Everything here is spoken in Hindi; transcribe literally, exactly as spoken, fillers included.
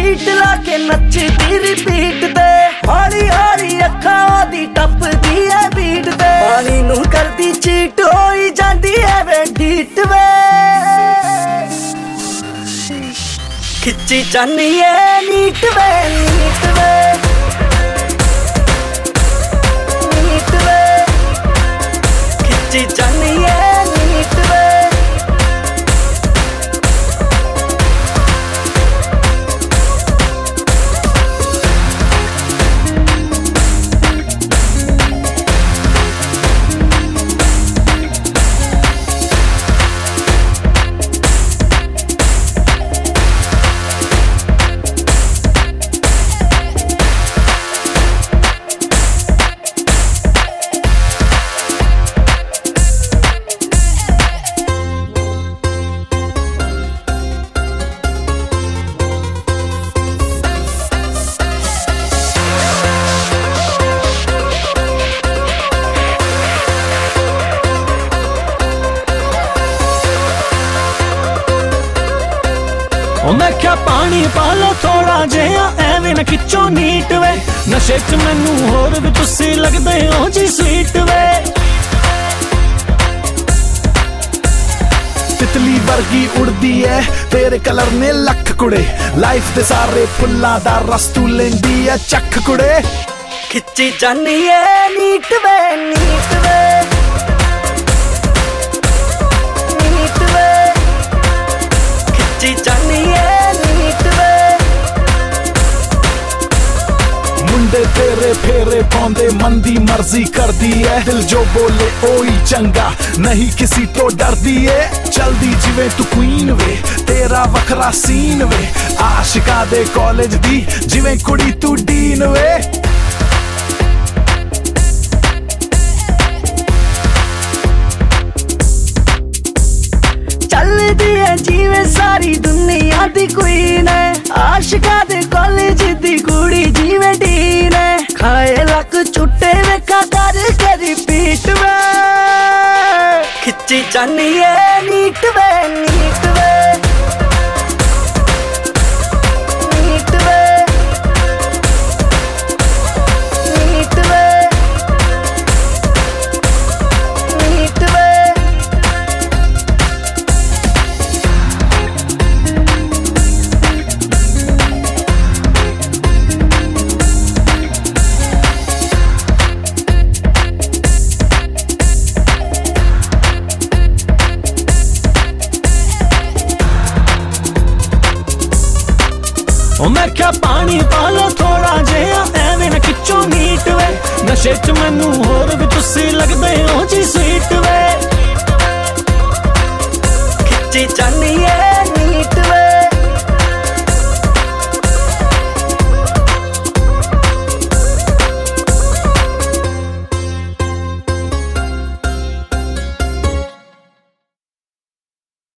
बीट लाके नचदी रिपीट ते हौली हौली अखां दी टपदी है बीट ते पानी नू करदी चीट होई जांदी है वे डीट वे खिच्ची जानी है नीट वे नीट वे नीट वे खिच्ची जानी है नीट वे मैं क्या पानी पालो थोड़ा जिहा एवें ना खिचो नीट वे नशे च मैनू होर भी तुसी लगदे हो जी स्वीट वे तितली वर्गी उड़दी है तेरे कलर ने लख कुड़े लाइफ दे सारे फुल्लां दा रस तू लेंदी है चख कुड़े खिच्ची जानी है नीट वे नीट वे नीट वे खिच्ची जानी है नीट वे मुंडे तेरे फेरे पाउंदे मन दी मर्जी करदी है दिल जो बोले ओही चंगा नहीं किसी तो डरदी है चलदी जिवें तू क्वीन वे तेरा वखरा सीन वे आशिका दे कॉलेज दी जिवें कुड़ी तू डीन वे चलदी है जिवें सारी दुनिया दी क्वीन है आशिका दे कॉलेज दी कुड़ी जिवें डीन है खाए लक छुट्टे वेखा कर के रिपीट वे खिच्ची जानी है नीट वे नीट वे नीट वे नीट वे नीट वे मैं क्या पानी पालो थोड़ा जिहा एवें ना खिचो नीट वे नशे च मैनू होर भी तुसी लगदे हो जी स्वीट वे खिच्ची जानी है